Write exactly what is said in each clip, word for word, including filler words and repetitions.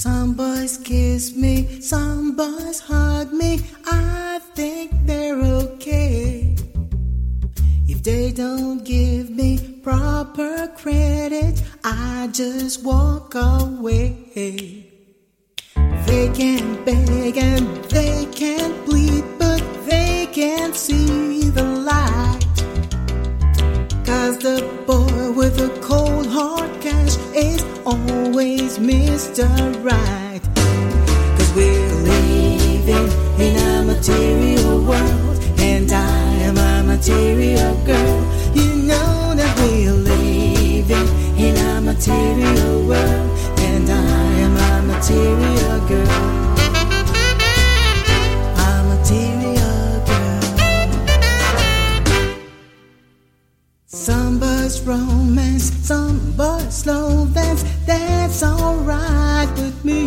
Some boys kiss me, some boys hug me. I think they're okay. If they don't give me proper credit, I just walk away. They can beg and they can plead, but they can't see the light. Cause the boy with a cold hard cash is always Mister Right. Cause we're living in a material world, and I am a material girl. You know that we're living in a material world, and I am a material girl. A material girl. Some boys romance, some boys slow dance. That's alright with me.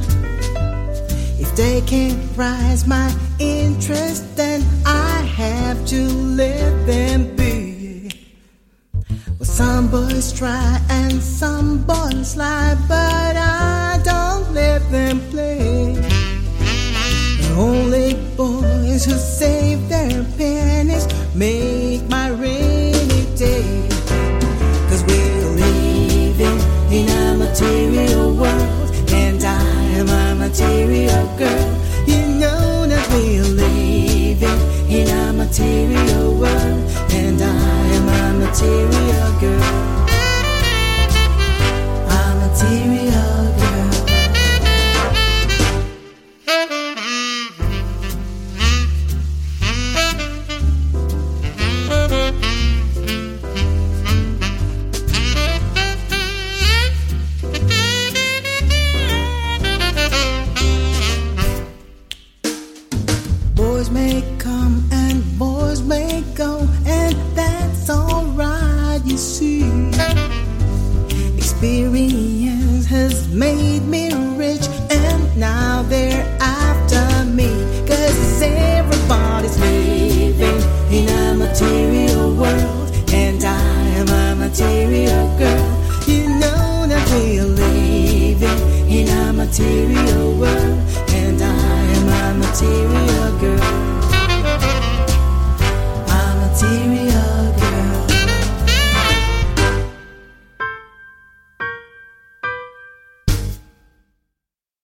If they can't rise my interest, then I have to let them be. Well, some boys try and some boys lie, but I don't let them play. The only boys who save their pennies make my rainy day. Cause we're living in a material world, and I am a material girl. You know that we're living in a material world, and I am a material